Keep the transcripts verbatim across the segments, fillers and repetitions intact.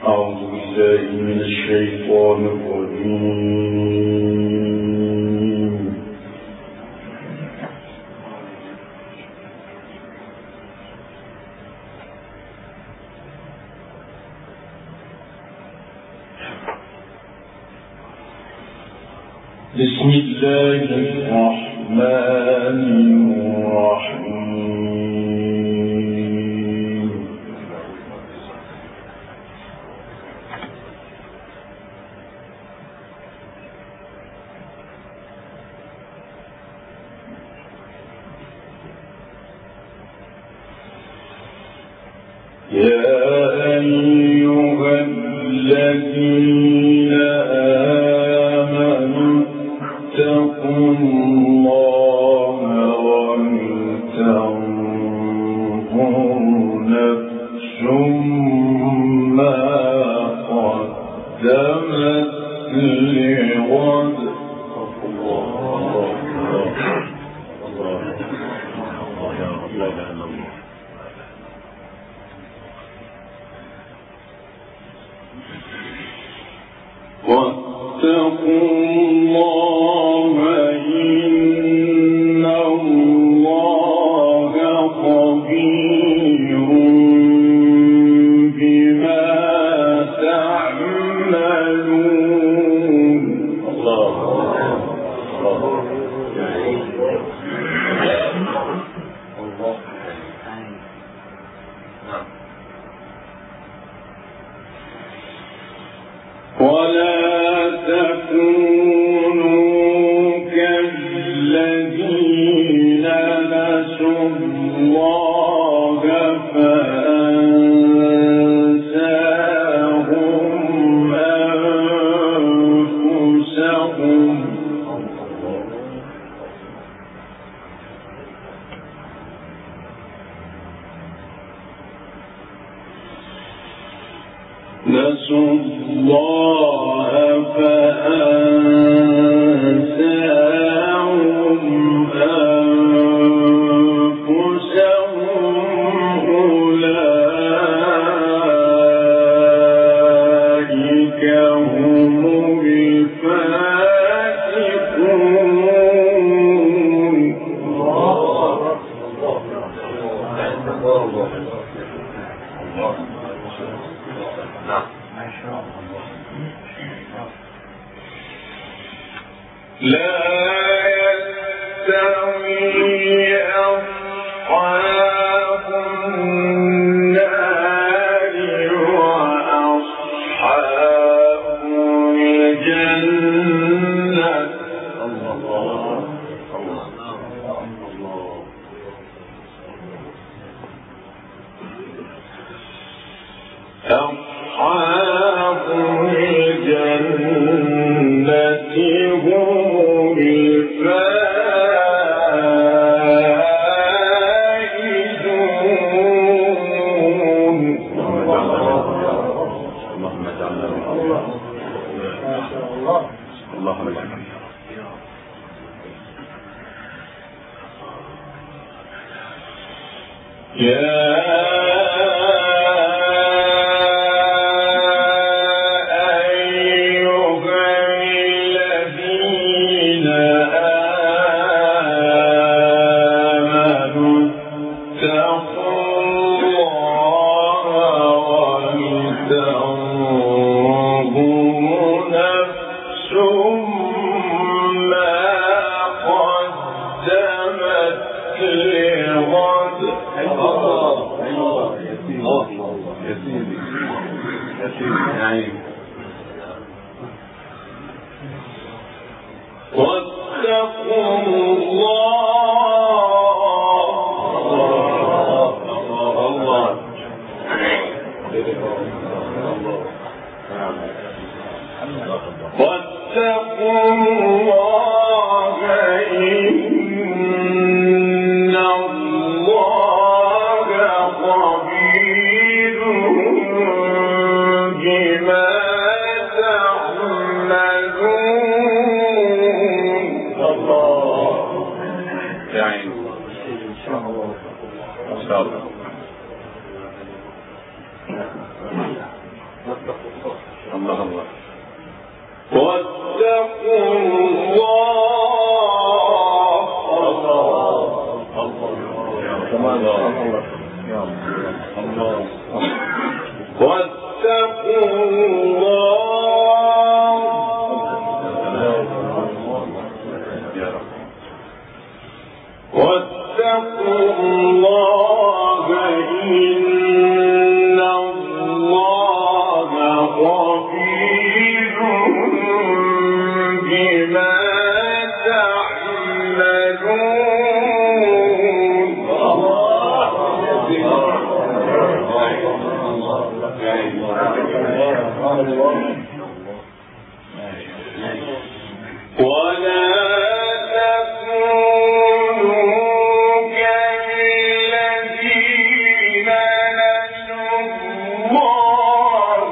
أعوذ بالله من الشيطان الرجيم. بسم الله الرحمن الرحيم. يا أيها الذين آمنوا اتقوا الله ولتنظر نفس ما قدمت لغد. واتقوا الله إن الله خبير بما تعملون. الله ولا تكونوا كالذين نسوا الله فأنساهم أنفسهم. نسوا الله فأنساهم أنفسهم. أولئك هم الفاسقون. لا يستوي أصحاب النار وأصحاب الجنة. الله أصحاب الجنة هم الفائزون. اللهم اجعلنا من الله. اللهم اجعلنا. يا واتقوا الله. واتقوا الله إن الله خبير بما تعملون. الله يعني إن شاء الله إن شاء الله. الله الله. واتقوا الله واتقوا الله واتقوا الله إن الله خبير بما ولا تكونوا كالذين نسوا الله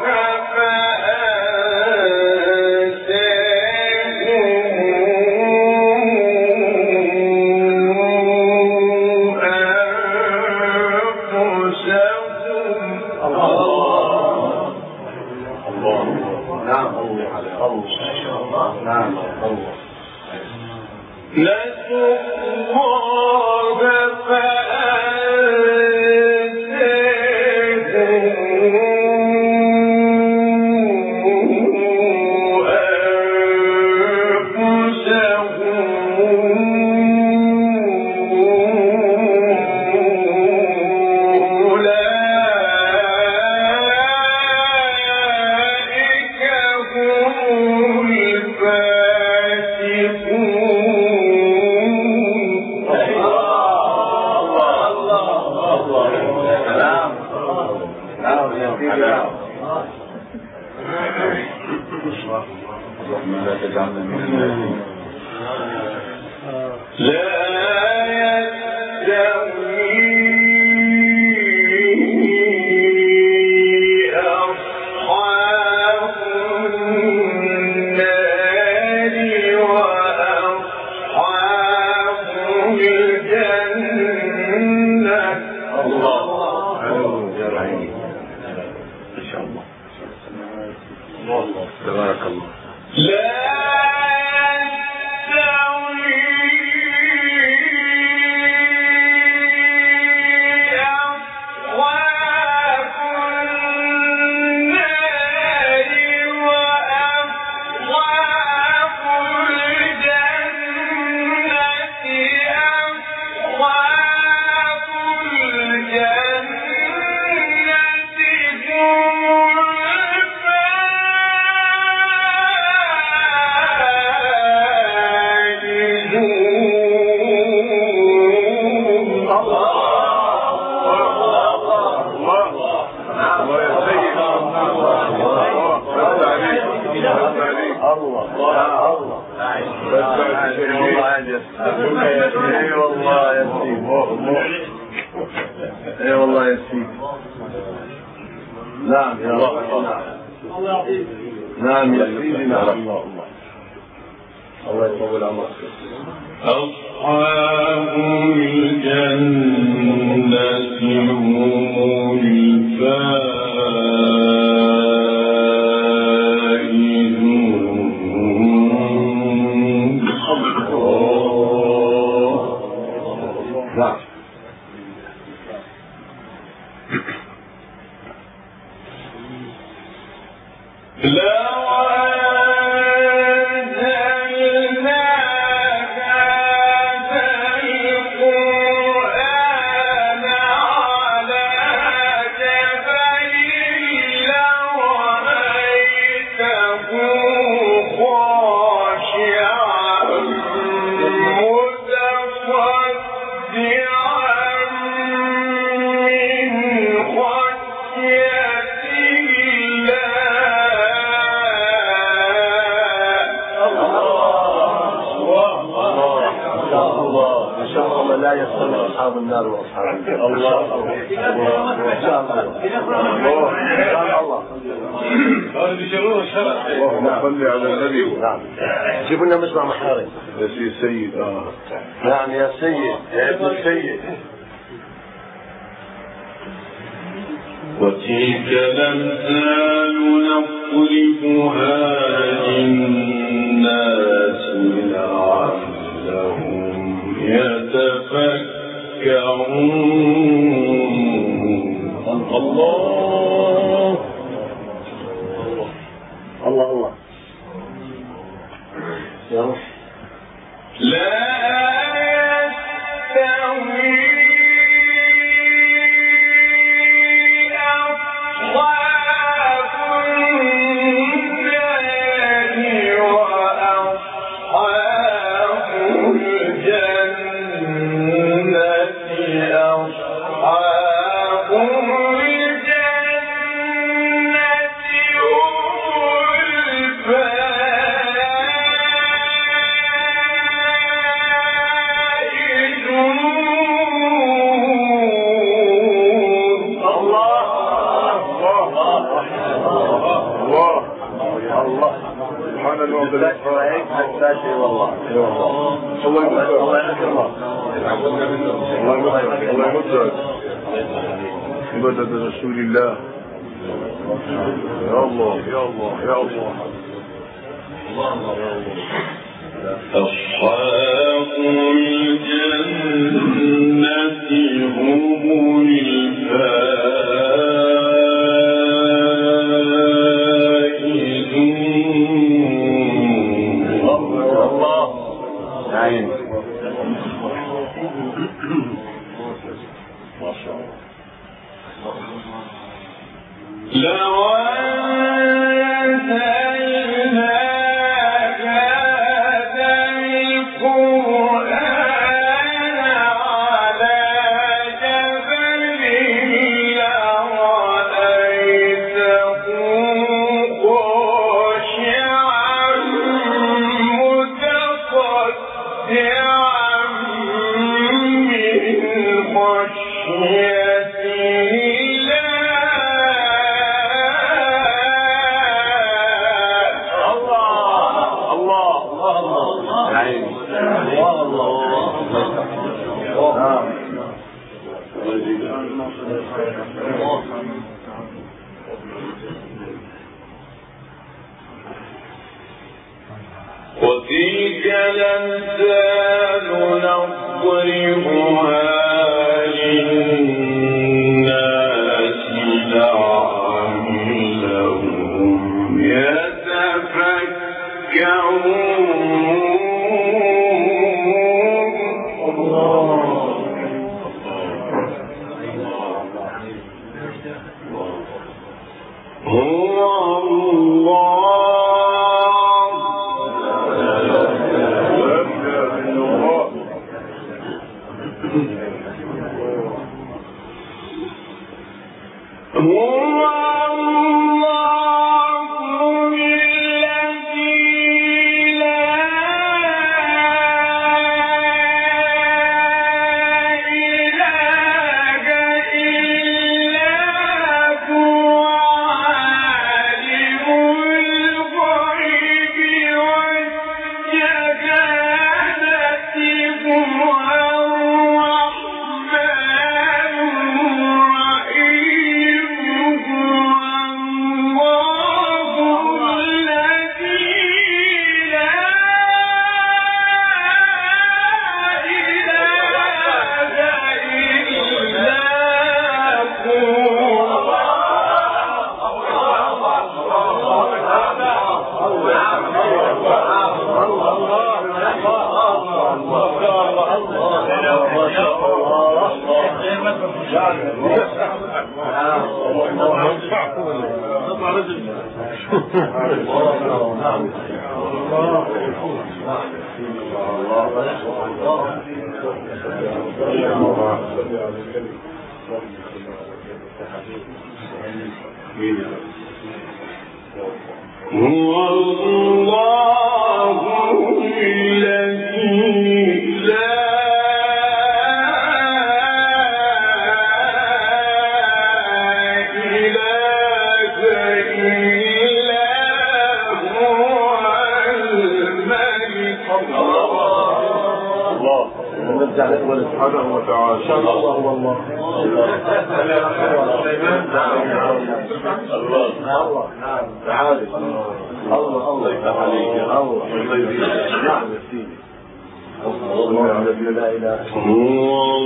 اي والله يا سيدي. نعم يا رب. نعم يا سيدي. نعم الله الله يطول عمرك. أصحاب الجنة هم الفائزون. نعم. لا يصل أصحاب النار وأصحاب الجنة. الله الله إن شاء الله. الله هذا بيشروه الشرع. اللهم صل على النبي. نعم. جيبوا لنا مصنع محارم. يا سيد. آه. نعم يا سيد. يا ابن السيد. وتلك الأمثال نضربها للناس لعلهم يتفكرون. الله الله الله يا رب. لا يستوي مدد رسول الله. يا الله يا الله يا الله. أصحاب الجنة هم الفائزون. الله نعم. ما شاء الله. لو أنزلنا هذا القرآن على جبل لرأيته خاشعا متصدعا من خشية وتلك الأمثال نضربها للناس لعلهم يتفكرون. هو الله هو الله الذي لا إله إلا هو الملك. الله سبحانه وتعالى. الله والله الله الله نعم تعالى الله الله يفتح عليك يا الله نعم يا سيدي الله الذي لا اله الا هو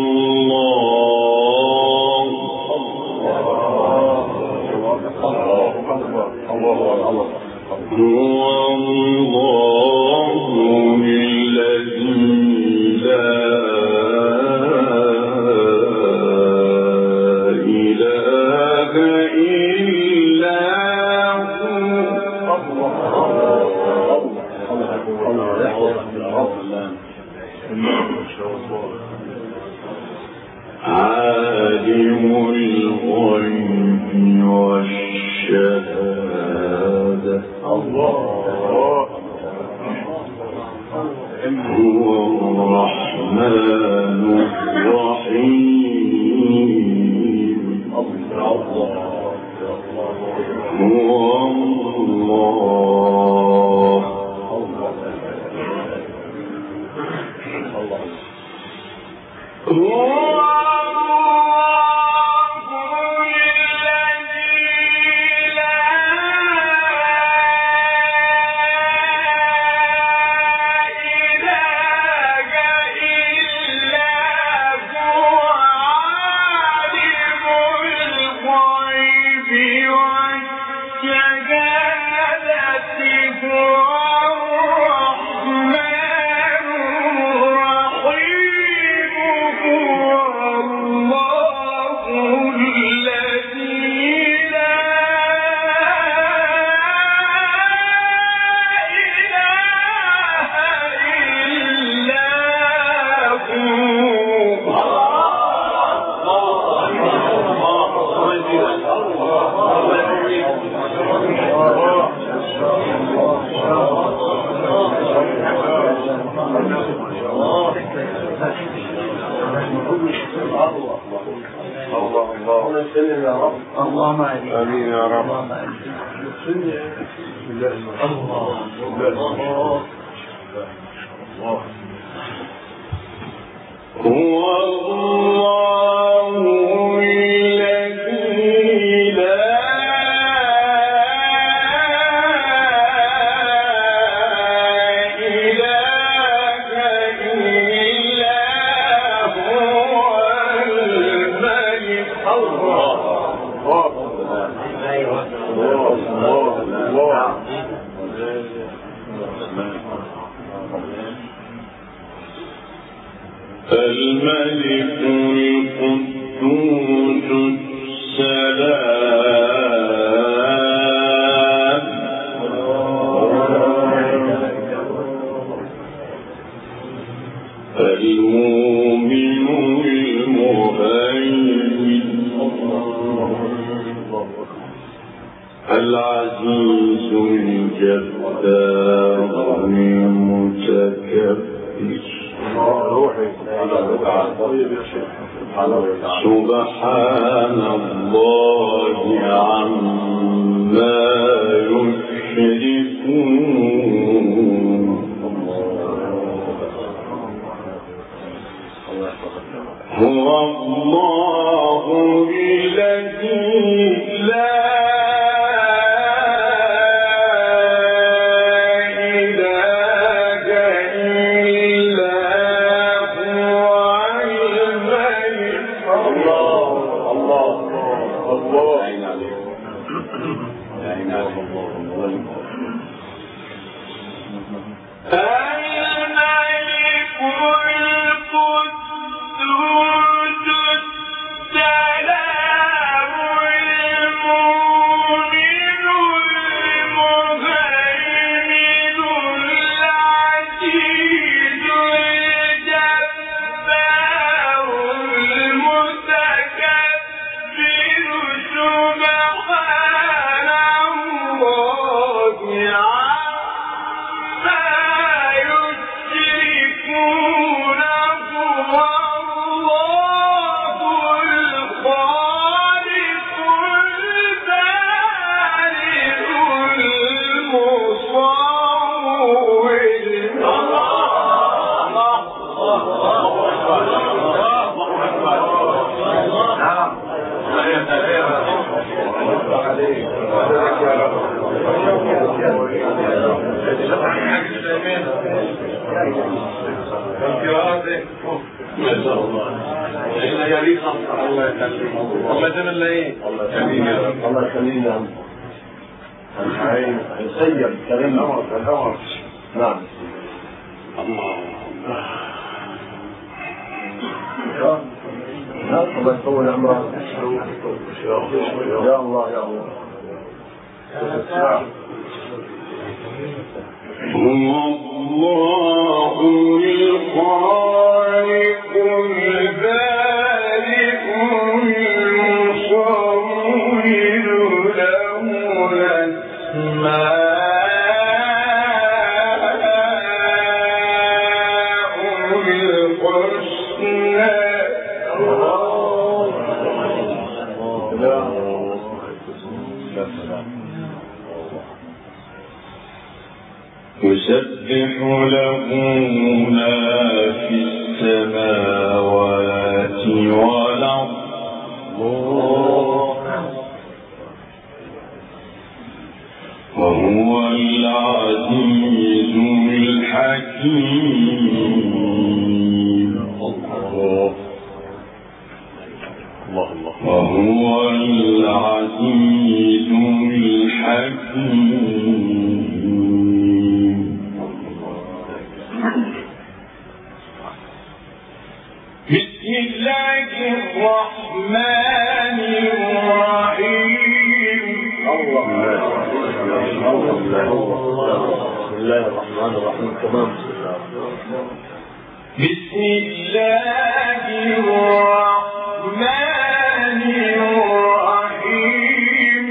الله الله الله هو الله الذي لا إله إلا هو عالم الغيب والشهادة الله هو الرحمن الرحيم الله هو الله هو اللهم آمين يا رب. هو الله الذي لا إله إلا هو الملك الله الملك القدوس السلام المؤمن المهيمن العزيز الجبار المتكبر سبحان الله عما يشركون هو الله الذي لا سبحان الله عما يشركون القراءة ما شاء الله. الله يخليك. الله يخليك. الله يخليك. الله يخليك. الله يخليك. الحين السيد كريم الأمر الأمر. نعم. الله. لا الله يطول عمرك. يا الله يا الله. هو الله الخالق البارئ المصور له الأسماء الحسنى. يسبح له ما في السماوات والأرض وهو العزيز الحكيم. وهو العزيز الحكيم. بسم الله الرحمن الرحيم. بسم الله الرحمن الرحيم. تمام. بسم الله الرحمن الرحيم.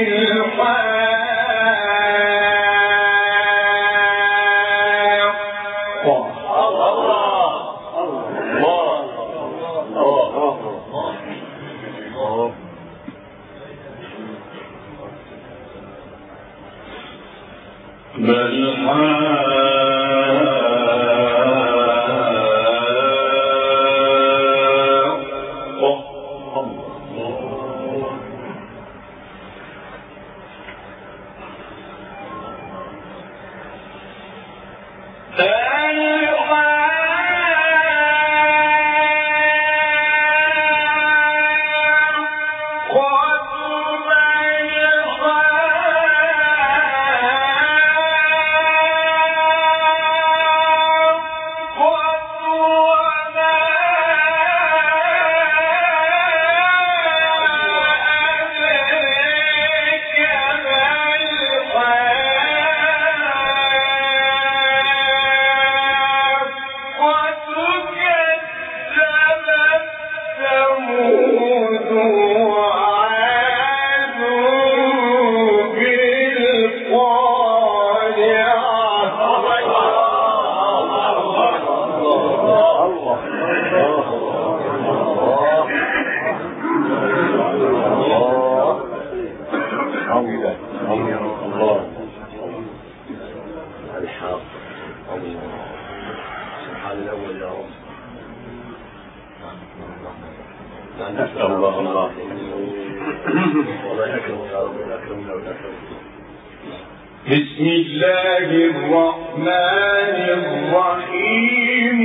الله الله والله أكرمك يا رب. أكرمنا والأكرم. بسم الله الرحمن الرحيم.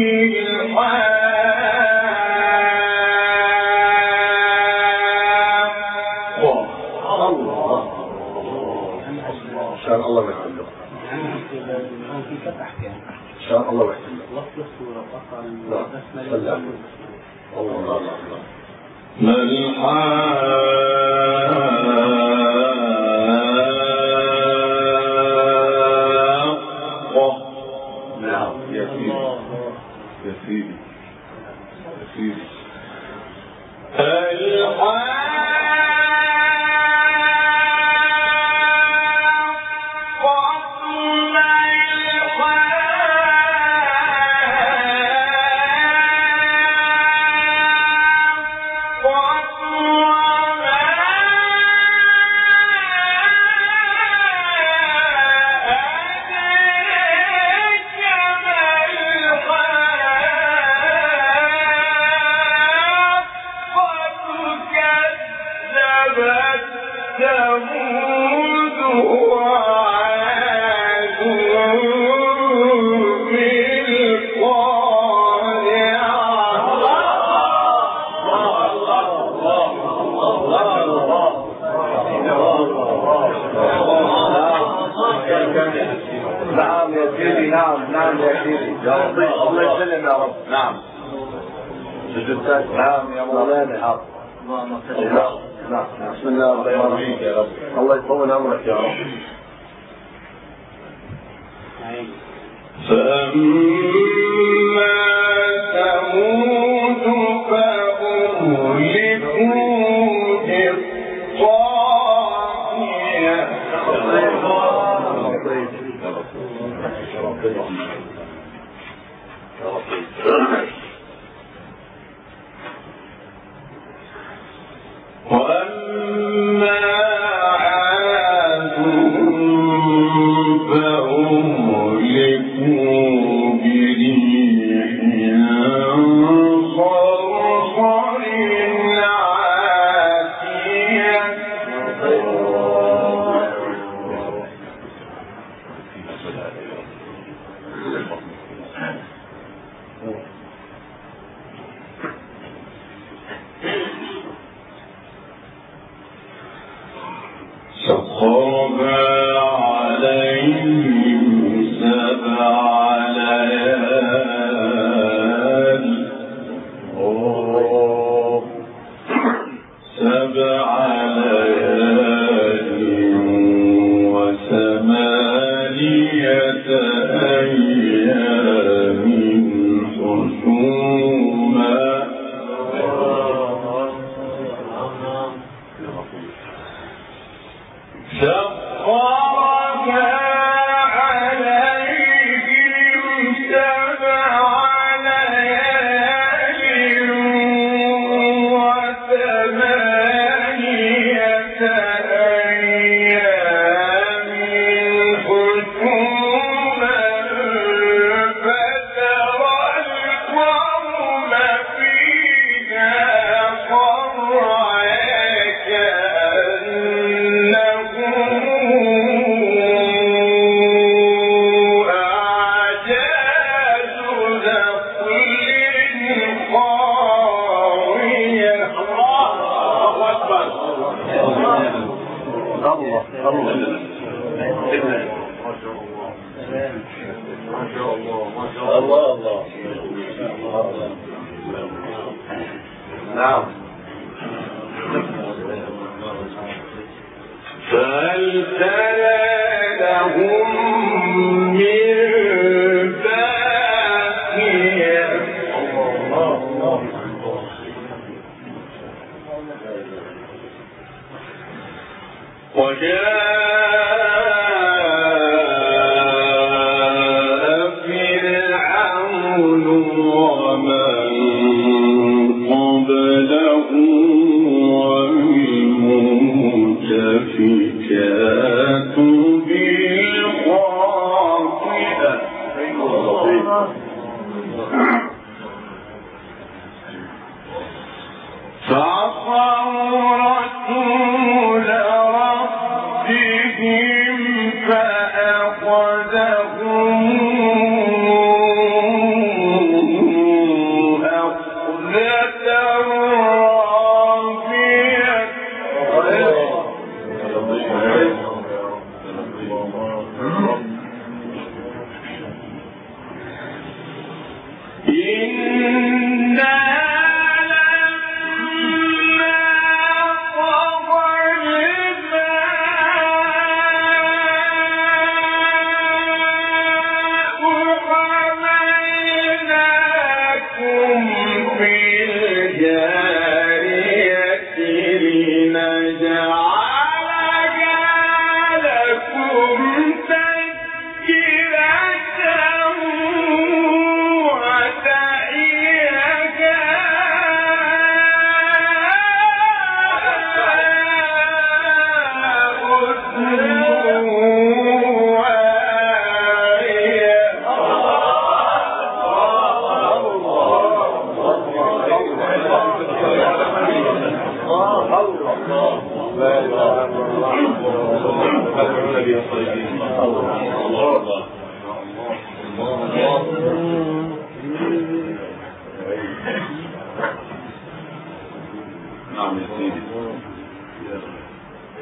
الله إن شاء الله ويحمده. إن شاء الله ويحمده. الله الله الله. ما الحاقة. نعم يا سيدي يا سيدي يا سيدي. الحاقة ثمود وعاد بالحق. نعم نعم يا سيدي يا رب الله يسلم يا رب. نعم سجدتك. نعم يا مولانا. نعم بسم الله الرحمن الرحيم يا رب. الله يطول عمرك يا رب. فأما ثمود فأهلكوا بالطاغية وأما عاد فأهلكوا بريح صرصر عاتية سخرها عليهم سبع ليال سبع ليال وثمانية أيام حسوما سخرها عليهم سبع ليال وثمانية أيام حسوما فترى القوم فيها صرعى الله الله. نعم. فهل ترى لهم من باقية وجاء فرعون ومن قبله والمؤتفكات بالخاطئة فعصوا رسول ربهم فأخذهم أخذة رابية إنا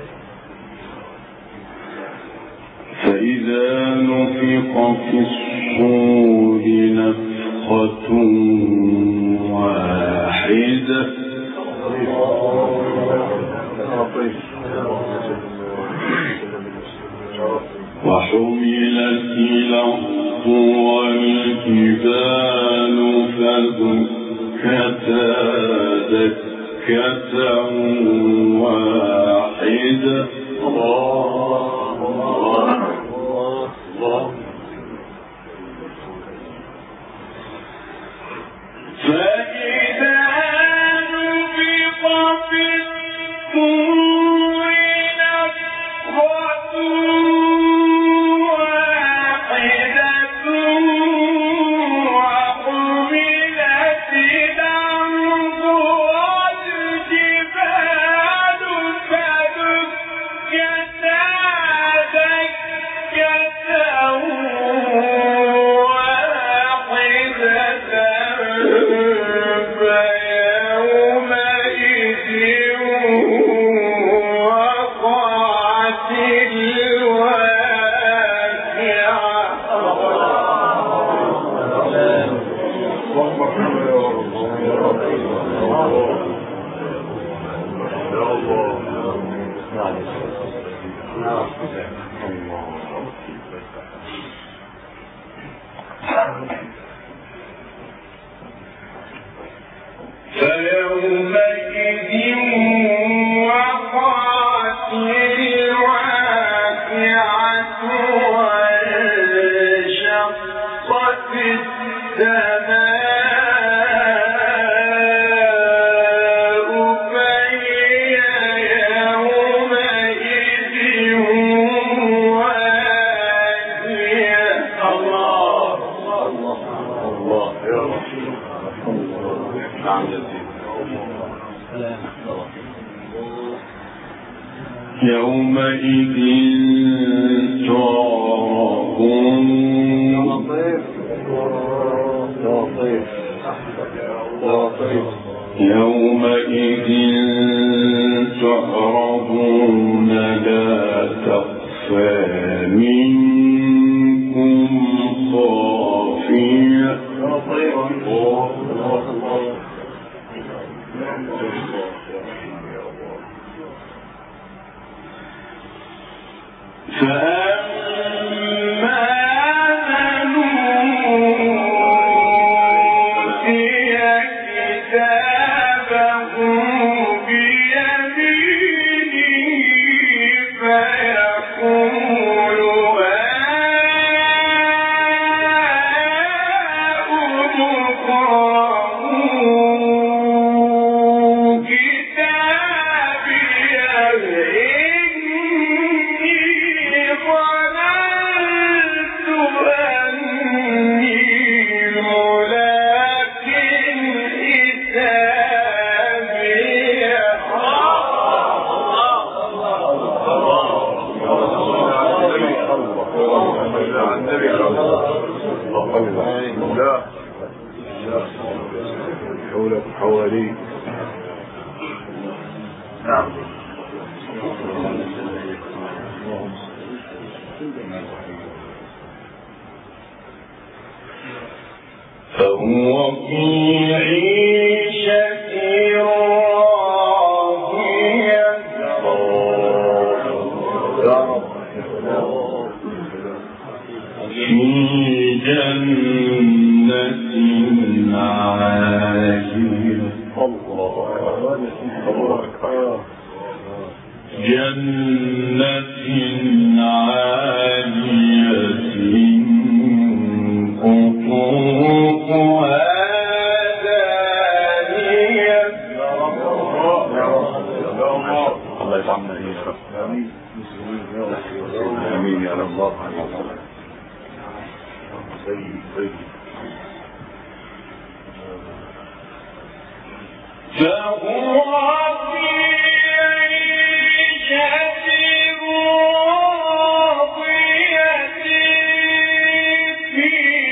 فإذا نفخ في الصور الصور نفخة واحدة وحملت الأرض والجبال فدكتا دكة واحدة. الله الله الله. فإذا نفخ في الصور نفخة واحدة وحملت الأرض والجبال فدكتا دكة يومئذ تعرضون يومئذ تعرضون لا تخفى منكم خافية. فأما من أوتي كتابه بيمينه فيقول هاؤم اقرءوا كتابيه حوالي. نعم. فهو في عيشة راضية في جنة عالية. جنة عالية قطوفها دانية. الله يجعلنا إياك. آمين يا رب. سيد سيد. فهو في عيشة راضية في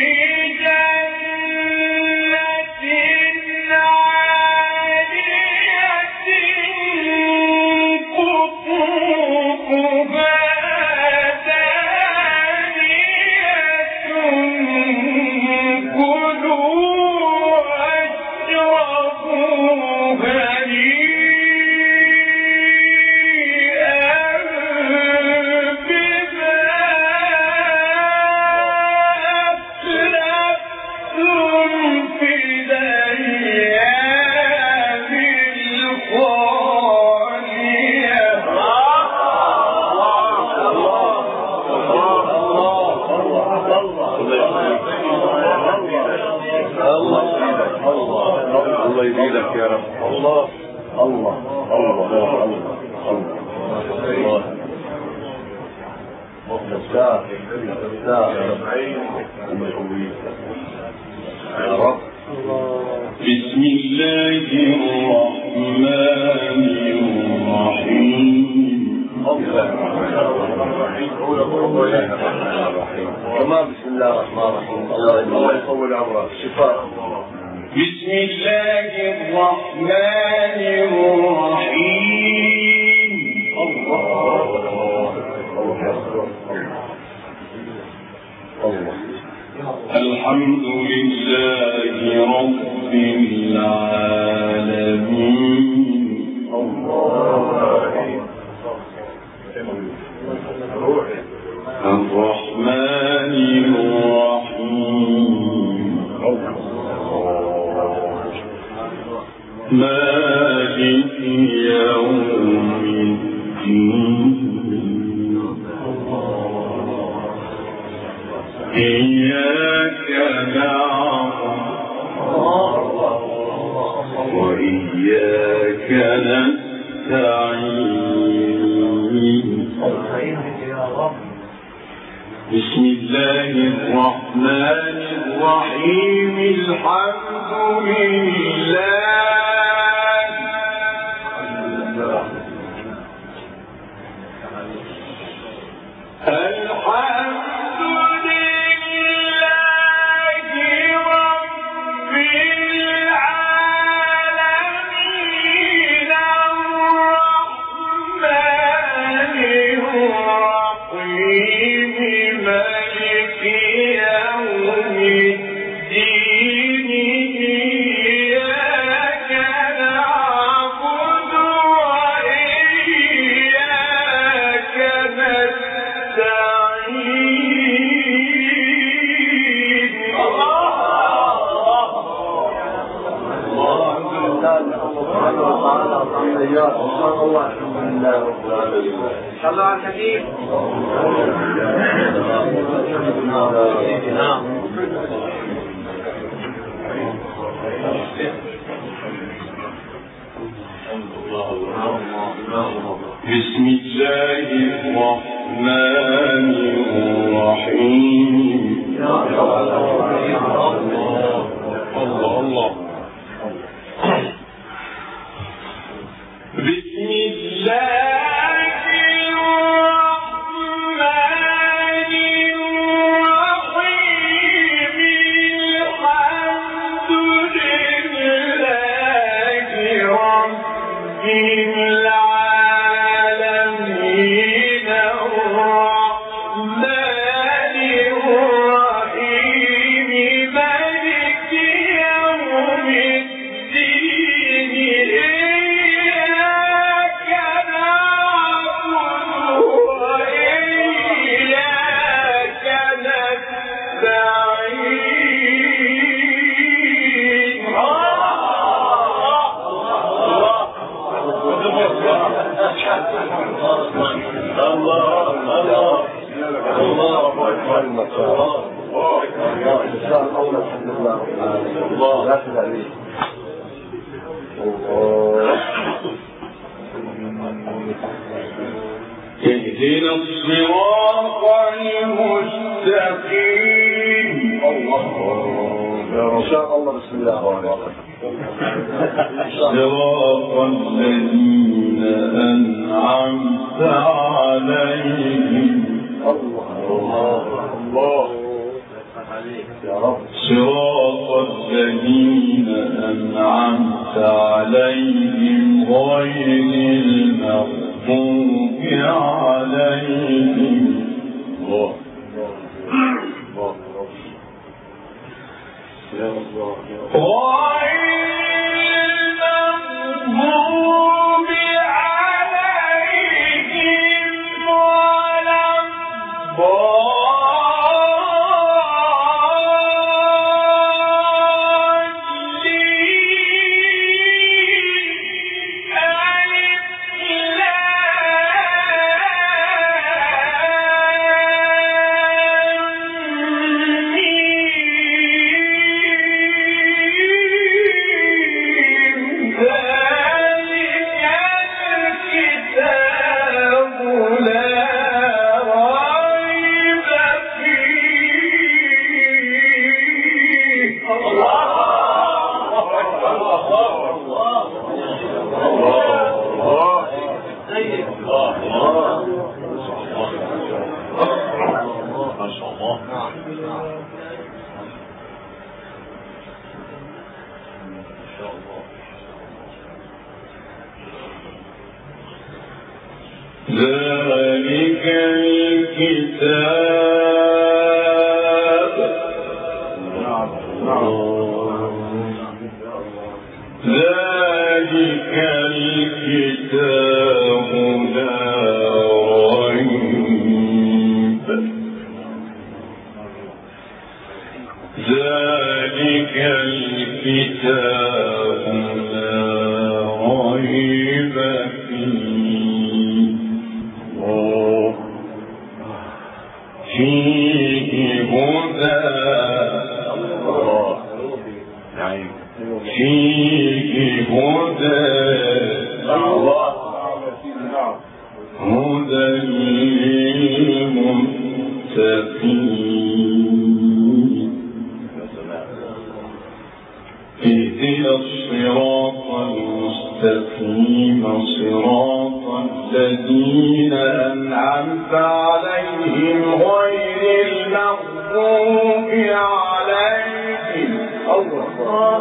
جنة عالية قطوفها دانية لا لا يا رب. بسم الله الرحمن الرحيم. كما بسم الله الرحمن الرحيم. الله يطول عمرك. شفاء. بسم الله الرحمن الرحيم. الله الله. الحمد لله رب العالمين. الرحمن الرحيم. مالك يوم الدين. إياك نعبد وإياك نستعين. بسم الله الرحمن الرحيم. الحمد لله بسم الله الرحمن الرحيم. الله الله. بسم الله الرحمن الرحيم. الحمد لله رب العالمين. الرحمن الرحيم. مالك يوم الدين. إياك نعبد وإياك نستعين. الله الله الله الله. لا تدعي. اهدنا الصراط المستقيم. الله إن شاء الله. بسم الله الرحمن الرحيم. صراط الذين أنعمت عليهم. الله الله يا رب. صراط الذين أنعمت عليهم غير المغضوب عليهم. الله يا الله يا الله. الضالين ذلك الكتاب ذلك الكتاب لا ريب ذلك الكتاب لا ريب فيه هدى فيه هدى هدى للمتقين اهدنا الصراط المستقيم صراط الذين أنعمت عليهم غير المغضوب عليهم الله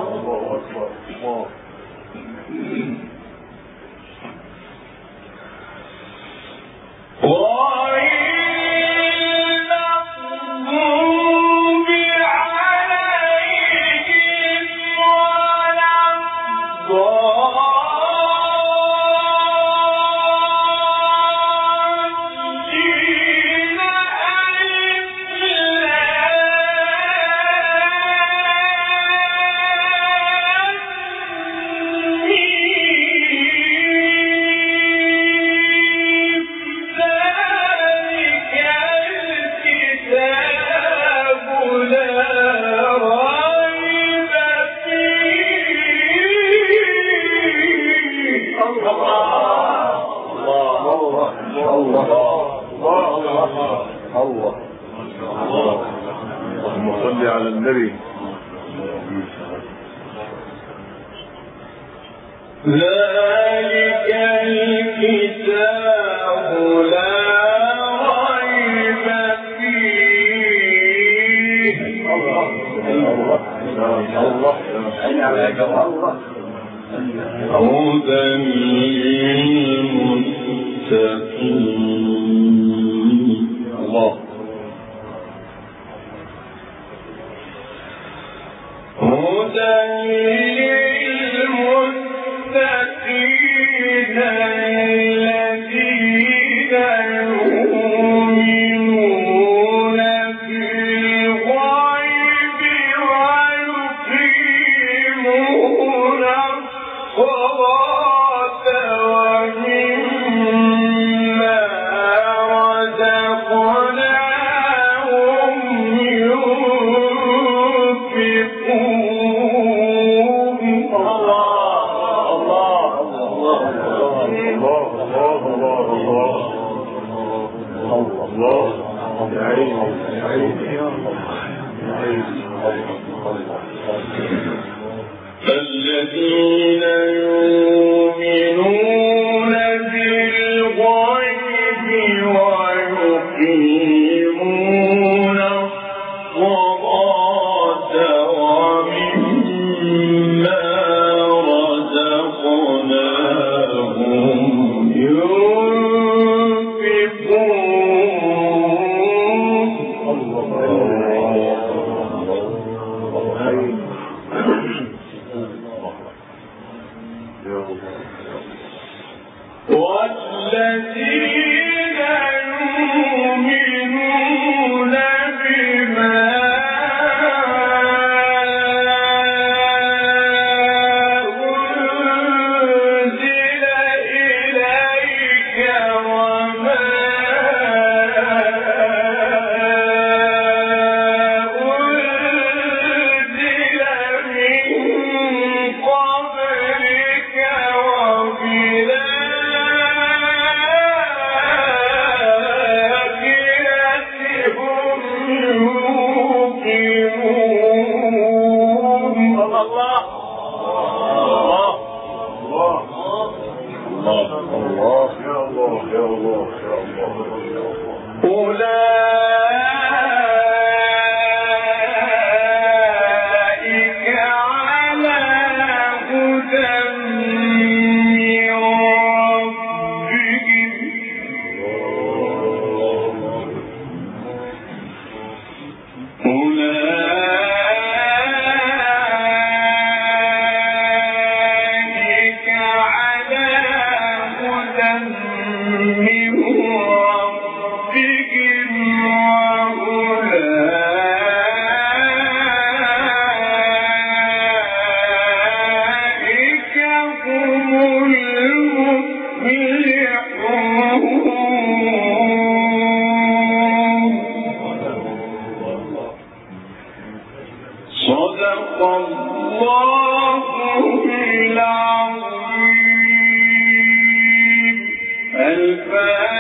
اللهم صل على النبي. ذلك الكتاب لا ريب فيه الله الله هدى للمتقين الله هدى للمتقين الذين يؤمنون بالغيب ويقيمون الصلاة ومما رزقناهم ينفقون الله الله الله الذين يؤمنون بالغيب ويقيمون الصلاة ومما رزقناهم والذين يؤمنون بما أنزل إليك وما أنزل من قبلك أولئك صدق الله العظيم. الفاتحة.